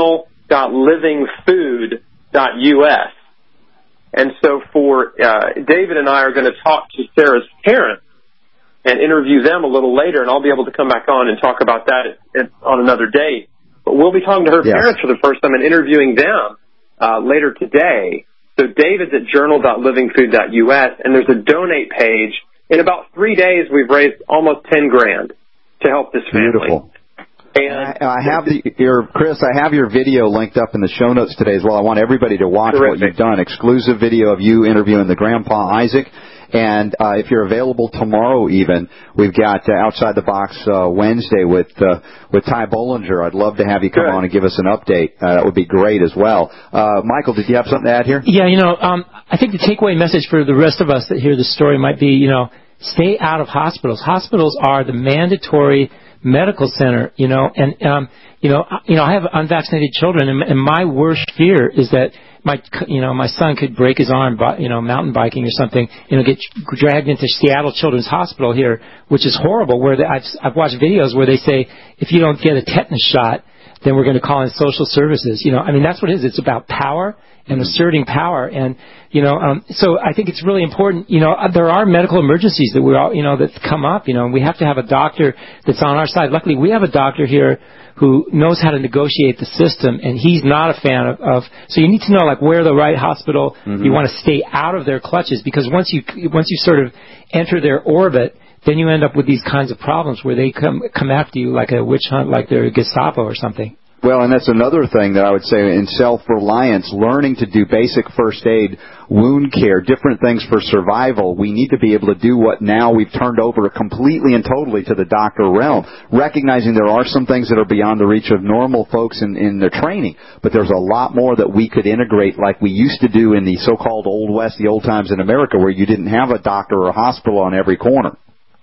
[SPEAKER 3] journal.livingfood.us. And so for David and I are going to talk to Sarah's parents and interview them a little later, and I'll be able to come back on and talk about that on another date. But we'll be talking to her parents for the first time and interviewing them later today. So David's at journal.livingfood.us, and there's a donate page. In about 3 days, we've raised almost $10,000 to help this family.
[SPEAKER 9] Beautiful. And I have Chris, I have your video linked up in the show notes today as well. I want everybody to watch what you've done. Exclusive video of you interviewing the grandpa Isaac. And if you're available tomorrow even, we've got Outside the Box Wednesday with Ty Bollinger. I'd love to have you come on and give us an update. That would be great as well. Michael, did you have something to add here?
[SPEAKER 12] Yeah, I think the takeaway message for the rest of us that hear the story might be, stay out of hospitals. Hospitals are the mandatory medical center, and I have unvaccinated children, and my worst fear is that my son could break his arm, mountain biking or something, get dragged into Seattle Children's Hospital here, which is horrible. Where I've watched videos where they say if you don't get a tetanus shot, then we're going to call in social services. That's what it is. It's about power and asserting power, and so I think it's really important. There are medical emergencies that we all, that come up. We have to have a doctor that's on our side. Luckily, we have a doctor here who knows how to negotiate the system, and he's not a fan of. So you need to know where the right hospital. You want to stay out of their clutches, because once you sort of enter their orbit, then you end up with these kinds of problems where they come after you like a witch hunt, like they're Gestapo or something.
[SPEAKER 9] Well, and that's another thing that I would say in self-reliance, learning to do basic first aid, wound care, different things for survival. We need to be able to do what now we've turned over completely and totally to the doctor realm, recognizing there are some things that are beyond the reach of normal folks in their training, but there's a lot more that we could integrate like we used to do in the so-called Old West, the old times in America, where you didn't have a doctor or a hospital on every corner.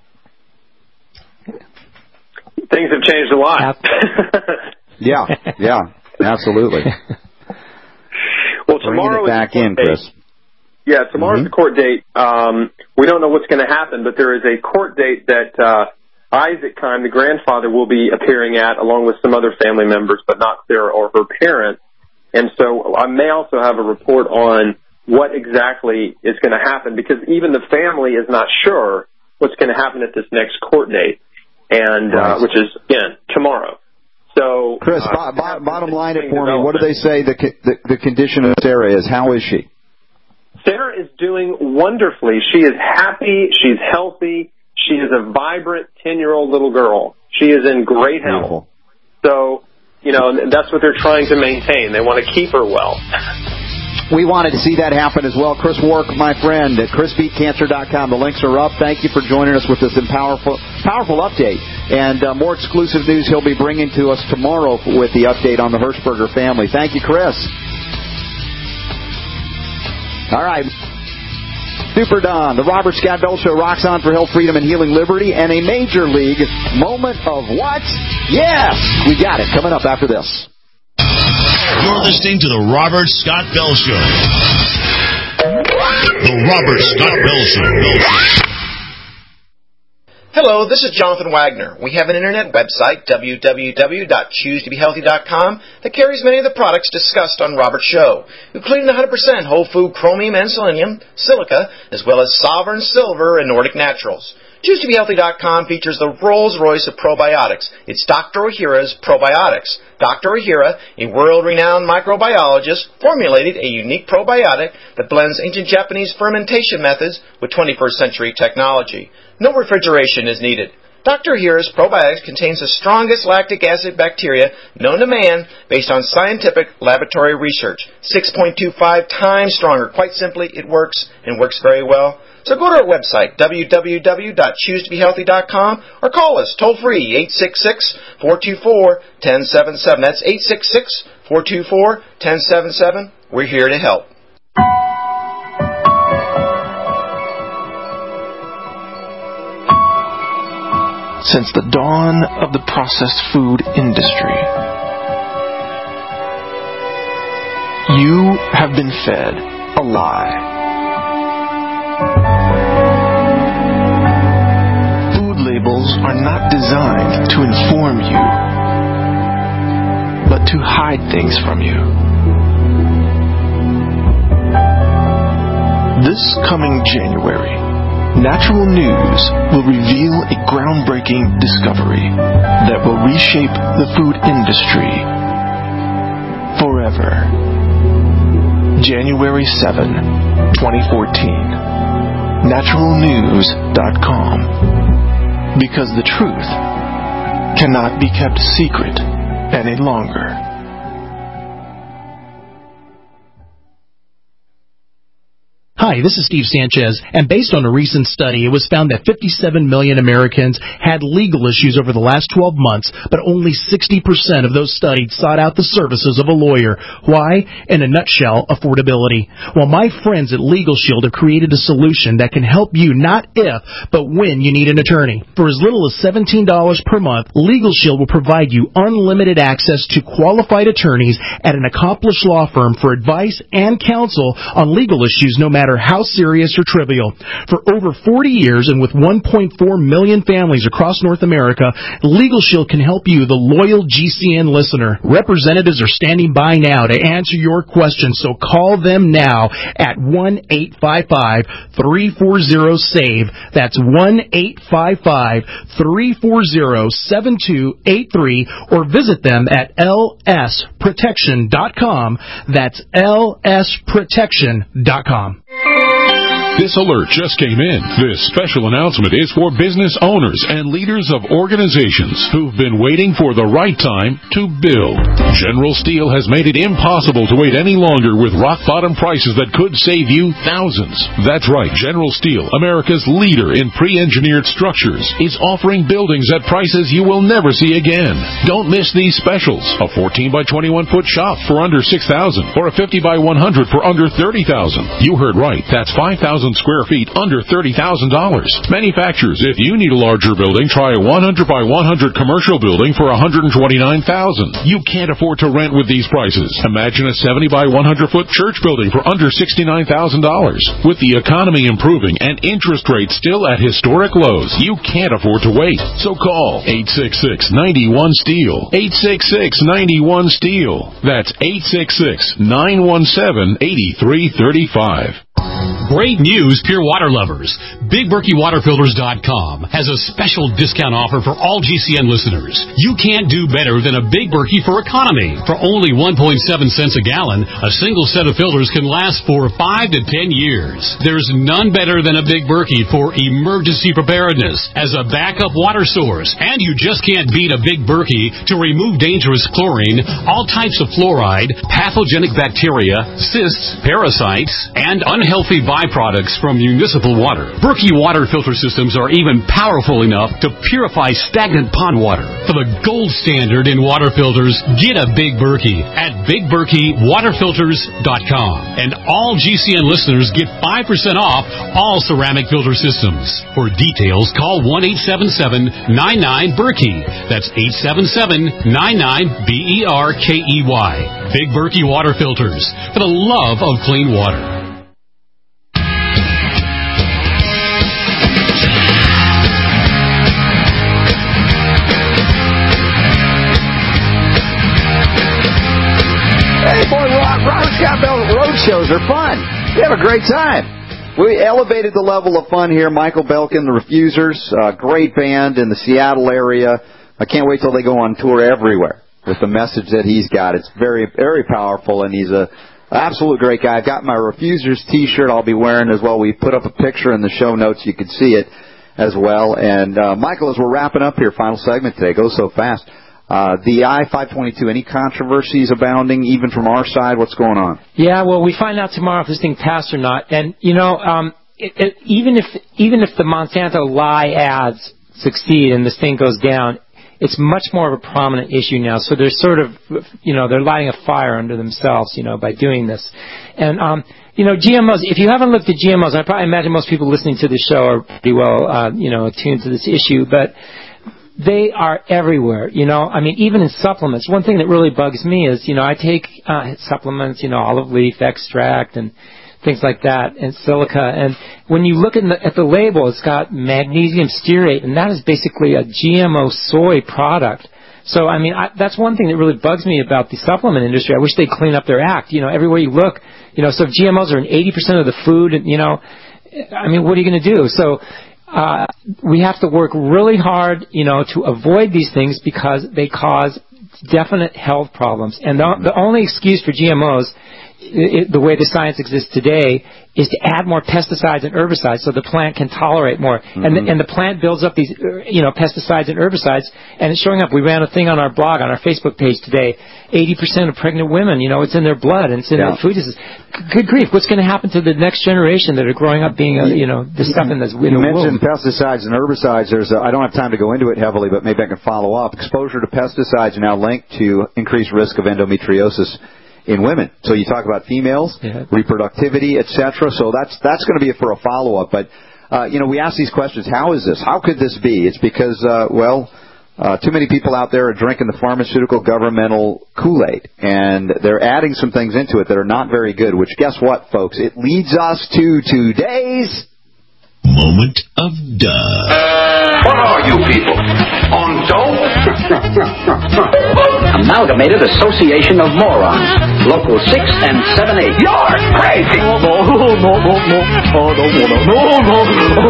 [SPEAKER 3] Things have changed a lot.
[SPEAKER 9] Yeah, absolutely.
[SPEAKER 3] Well, tomorrow
[SPEAKER 9] bring it back in, Chris.
[SPEAKER 3] Yeah, tomorrow's the court date. We don't know what's going to happen, but there is a court date that Isaac Keim, the grandfather, will be appearing at, along with some other family members, but not Sarah or her parents. And so I may also have a report on what exactly is going to happen, because even the family is not sure what's going to happen at this next court date, and which is, again, tomorrow. So,
[SPEAKER 9] Chris, bottom line it for me. What do they say the condition of Sarah is? How is she?
[SPEAKER 3] Sarah is doing wonderfully. She is happy. She's healthy. She is a vibrant 10-year-old little girl. She is in great health. So, that's what they're trying to maintain. They want to keep her well.
[SPEAKER 9] We wanted to see that happen as well. Chris Wark, my friend, at chrisbeatcancer.com. The links are up. Thank you for joining us with this powerful update. And more exclusive news he'll be bringing to us tomorrow with the update on the Hirschberger family. Thank you, Chris. All right. Super Don, the Robert Scott Bell Show rocks on for health, freedom, and healing liberty. And a major league moment of what? Yes! We got it. Coming up after this.
[SPEAKER 2] You're listening to the Robert Scott Bell Show. The Robert Scott Bell Show.
[SPEAKER 4] Hello, this is Jonathan Wagner. We have an internet website, www.choosetobehealthy.com, that carries many of the products discussed on Robert's show, including 100% whole food chromium and selenium, silica, as well as Sovereign Silver and Nordic Naturals. ChooseToBeHealthy.com features the Rolls-Royce of probiotics. It's Dr. Ohhira's Probiotics. Dr. Ohhira, a world-renowned microbiologist, formulated a unique probiotic that blends ancient Japanese fermentation methods with 21st century technology. No refrigeration is needed. Dr. Ohhira's Probiotics contains the strongest lactic acid bacteria known to man based on scientific laboratory research. 6.25 times stronger. Quite simply, it works, and works very well. So go to our website, www.choosetobehealthy.com, or call us toll-free, 866-424-1077. That's 866-424-1077. We're here to help.
[SPEAKER 7] Since the dawn of the processed food industry, you have been fed a lie. Food labels are not designed to inform you, but to hide things from you. This coming January, Natural News will reveal a groundbreaking discovery that will reshape the food industry forever. January 7, 2014. naturalnews.com. Because the truth cannot be kept secret any longer.
[SPEAKER 8] Hi, this is Steve Sanchez, and based on a recent study, it was found that 57 million Americans had legal issues over the last 12 months, but only 60% of those studied sought out the services of a lawyer. Why? In a nutshell, affordability. Well, my friends at Legal Shield have created a solution that can help you not if, but when you need an attorney. For as little as $17 per month, Legal Shield will provide you unlimited access to qualified attorneys at an accomplished law firm for advice and counsel on legal issues, no matter how serious or trivial. For over 40 years and with 1.4 million families across North America, Legal Shield can help you, the loyal GCN listener. Representatives are standing by now to answer your questions, so call them now at 1-855-340-SAVE. That's 1-855-340-7283, or visit them at lsprotection.com. That's lsprotection.com.
[SPEAKER 1] This alert just came in. This special announcement is for business owners and leaders of organizations who've been waiting for the right time to build. General Steel has made it impossible to wait any longer with rock-bottom prices that could save you thousands. That's right, General Steel, America's leader in pre-engineered structures, is offering buildings at prices you will never see again. Don't miss these specials. A 14 by 21 foot shop for under $6,000 or a 50 by 100 for under $30,000. You heard right. That's 5,000 square feet under $30,000. Manufacturers, if you need a larger building, try a 100 by 100 commercial building for $129,000. You can't afford to rent with these prices. Imagine a 70 by 100 foot church building for under $69,000. With the economy improving and interest rates still at historic lows, you can't afford to wait. So call 866-91-STEEL. 866-91-STEEL. That's 866-917-8335.
[SPEAKER 10] Great news, pure water lovers. BigBerkeyWaterFilters.com has a special discount offer for all GCN listeners. You can't do better than a Big Berkey for economy. For only 1.7 cents a gallon, a single set of filters can last for 5 to 10 years. There's none better than a Big Berkey for emergency preparedness as a backup water source. And you just can't beat a Big Berkey to remove dangerous chlorine, all types of fluoride, pathogenic bacteria, cysts, parasites, and unhealthy byproducts from municipal water. Berkey water filter systems are even powerful enough to purify stagnant pond water. For the gold standard in water filters, get a Big Berkey at BigBerkeyWaterFilters.com. And all GCN listeners get 5% off all ceramic filter systems. For details, call 1-877-99-BERKEY. That's 877-99-BERKEY. Big Berkey Water Filters, for the love of clean water.
[SPEAKER 9] Hey, boy, Robert Scott Bell road shows are fun. We have a great time. We elevated the level of fun here. Michael Belkin, the Refusers, great band in the Seattle area. I can't wait till they go on tour everywhere with the message that he's got. It's very, very powerful, and he's an absolute great guy. I've got my Refusers T-shirt I'll be wearing as well. We put up a picture in the show notes. You can see it as well. And, Michael, as we're wrapping up here, final segment today, goes so fast. The I-522, any controversies abounding, even from our side? What's going on?
[SPEAKER 12] Yeah, well, we find out tomorrow if this thing passed or not. And, you know, even if the Monsanto lie ads succeed and this thing goes down, it's much more of a prominent issue now. So they're sort of, you know, they're lighting a fire under themselves, you know, by doing this. And, you know, GMOs, if you haven't looked at GMOs, I probably imagine most people listening to this show are pretty well, you know, attuned to this issue, but they are everywhere, you know. I mean, even in supplements. One thing that really bugs me is, you know, I take supplements, you know, olive leaf extract and things like that, and silica. And when you look at the label, it's got magnesium stearate, and that is basically a GMO soy product. So, I mean, that's one thing that really bugs me about the supplement industry. I wish they'd clean up their act. You know, everywhere you look, you know, so if GMOs are in 80% of the food, you know, I mean, what are you going to do? So, we have to work really hard, you know, to avoid these things because they cause definite health problems. And the only excuse for GMOs, the way the science exists today, is to add more pesticides and herbicides so the plant can tolerate more. Mm-hmm. And the plant builds up these, you know, pesticides and herbicides, and it's showing up. We ran a thing on our blog, on our Facebook page today. 80% of pregnant women, you know, it's in their blood and it's in their food. Good grief, what's going to happen to the next generation that are growing up being, you know, this stuff in this womb?
[SPEAKER 9] You mentioned pesticides and herbicides. I don't have time to go into it heavily, but maybe I can follow up. Exposure to pesticides are now linked to increased risk of endometriosis in women. So you talk about females, reproductivity, etc. So that's going to be for a follow-up. But, you know, we ask these questions. How is this? How could this be? It's because, too many people out there are drinking the pharmaceutical governmental Kool-Aid, and they're adding some things into it that are not very good, which, guess what, folks? It leads us to today's
[SPEAKER 2] Moment of Duh.
[SPEAKER 13] What are you people? On dope? Amalgamated Association of Morons. Local 6 and 7-8. You're crazy!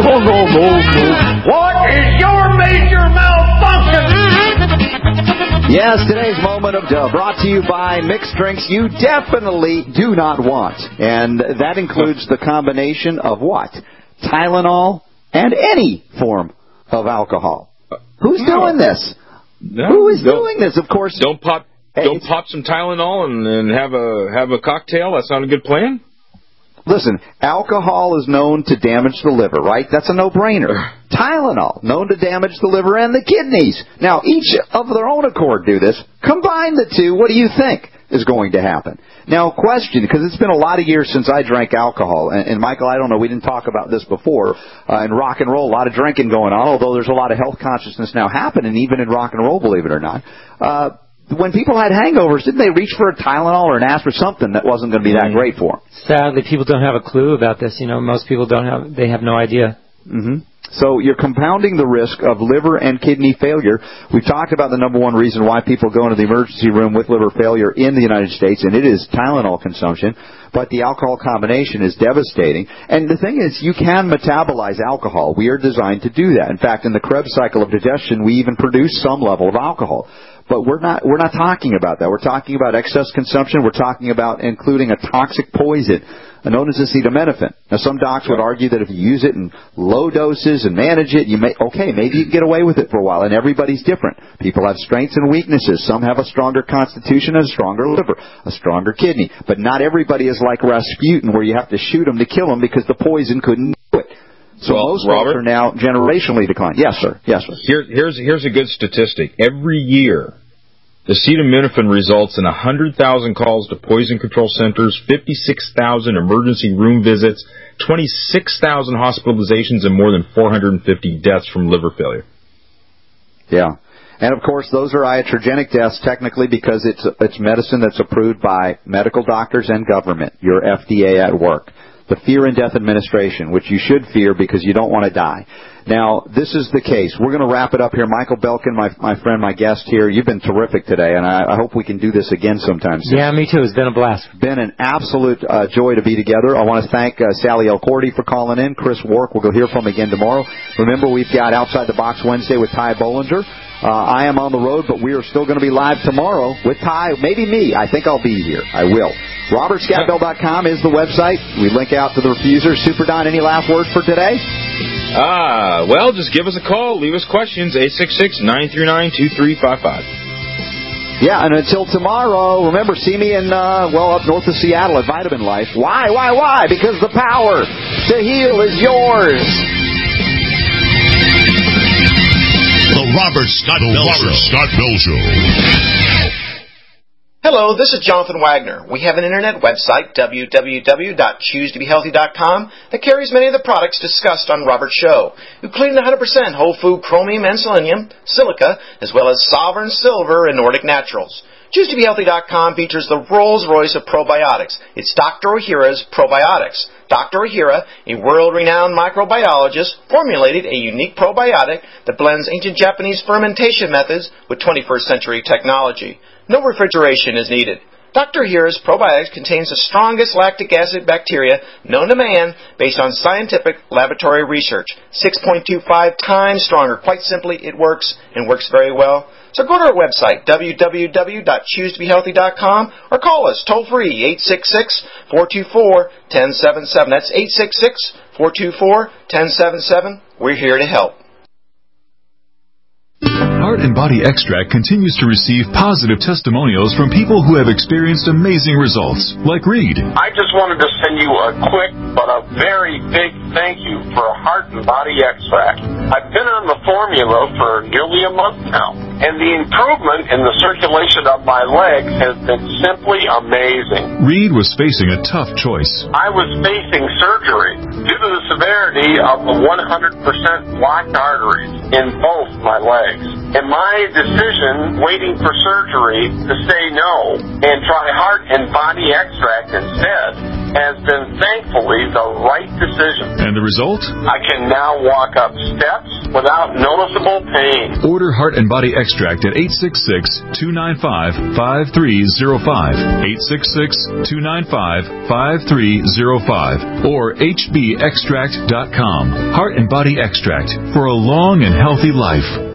[SPEAKER 13] What is your major malfunction?
[SPEAKER 9] Yes, today's moment of duh brought to you by mixed drinks you definitely do not want. And that includes the combination of what? Tylenol and any form of alcohol. Who's doing this?
[SPEAKER 11] No,
[SPEAKER 9] who is doing this? Of course.
[SPEAKER 11] Don't pop some Tylenol and have a cocktail. That's not a good plan.
[SPEAKER 9] Listen, alcohol is known to damage the liver, right? That's a no-brainer. Tylenol, known to damage the liver and the kidneys. Now, each of their own accord do this. Combine the two, what do you think is going to happen? Now, question, because it's been a lot of years since I drank alcohol, and Michael, I don't know, we didn't talk about this before. In rock and roll, a lot of drinking going on, although there's a lot of health consciousness now happening, even in rock and roll, believe it or not. When people had hangovers, didn't they reach for a Tylenol or an aspirin, something that wasn't going to be that great for them?
[SPEAKER 12] Sadly, people don't have a clue about this. Most people they have no idea.
[SPEAKER 9] Mm-hmm. So you're compounding the risk of liver and kidney failure. We've talked about the number one reason why people go into the emergency room with liver failure in the United States, and it is Tylenol consumption. But the alcohol combination is devastating. And the thing is, you can metabolize alcohol. We are designed to do that. In fact, in the Krebs cycle of digestion, we even produce some level of alcohol. But we're not talking about that. We're talking about excess consumption. We're talking about including a toxic poison known as acetaminophen. Now, some docs would argue that if you use it in low doses and manage it, maybe you can get away with it for a while. And everybody's different. People have strengths and weaknesses. Some have a stronger constitution and a stronger liver, a stronger kidney. But not everybody is like Rasputin, where you have to shoot them to kill them because the poison couldn't do it. So most folks are now generationally declined. Yes, sir. Yes, sir.
[SPEAKER 11] Here's a good statistic. Every year, acetaminophen results in 100,000 calls to poison control centers, 56,000 emergency room visits, 26,000 hospitalizations, and more than 450 deaths from liver failure.
[SPEAKER 9] Yeah. And, of course, those are iatrogenic deaths technically because it's medicine that's approved by medical doctors and government, your FDA at work. The Fear and Death Administration, which you should fear because you don't want to die. Now, this is the case. We're going to wrap it up here. Michael Belkin, my friend, my guest here, you've been terrific today, and I hope we can do this again sometime soon.
[SPEAKER 12] Yeah, me too. It's been a blast.
[SPEAKER 9] Been an absolute joy to be together. I want to thank Sally Elcordy for calling in. Chris Wark, we'll go hear from again tomorrow. Remember, we've got Outside the Box Wednesday with Ty Bollinger. I am on the road, but we are still going to be live tomorrow with Ty. Maybe me. I think I'll be here. I will. RobertScatbell.com is the website. We link out to the refusers. Super Don, any last words for today?
[SPEAKER 11] Well, just give us a call. Leave us questions. 866-939-2355.
[SPEAKER 9] Yeah, and until tomorrow, remember, see me in, up north of Seattle at Vitamin Life. Why? Because the power to heal is yours.
[SPEAKER 2] The Robert Scott Bell Show.
[SPEAKER 4] Hello, this is Jonathan Wagner. We have an internet website, www.choosetobehealthy.com, that carries many of the products discussed on Robert's show, including 100% whole food chromium and selenium, silica, as well as Sovereign Silver and Nordic Naturals. ChooseToBeHealthy.com features the Rolls-Royce of probiotics. It's Dr. Ohhira's Probiotics. Dr. Ohhira, a world-renowned microbiologist, formulated a unique probiotic that blends ancient Japanese fermentation methods with 21st century technology. No refrigeration is needed. Dr. Ohhira's Probiotics contains the strongest lactic acid bacteria known to man based on scientific laboratory research. 6.25 times stronger. Quite simply, it works and works very well. So go to our website, www.choosetobehealthy.com, or call us toll-free, 866-424-1077. That's 866-424-1077. We're here to help.
[SPEAKER 14] Heart and Body Extract continues to receive positive testimonials from people who have experienced amazing results, like Reed.
[SPEAKER 15] I just wanted to send you a quick but a very big thank you for Heart and Body Extract. I've been on the formula for nearly a month now, and the improvement in the circulation of my legs has been simply amazing.
[SPEAKER 14] Reed was facing a tough choice.
[SPEAKER 15] I was facing surgery due to the severity of the 100% blocked arteries in both my legs. And my decision, waiting for surgery, to say no and try Heart and Body Extract instead, has been thankfully the right decision.
[SPEAKER 14] And the result?
[SPEAKER 15] I can now walk up steps without noticeable pain.
[SPEAKER 14] Order Heart and Body Extract at 866-295-5305, 866-295-5305, or hbextract.com. Heart and Body Extract for a long and healthy life.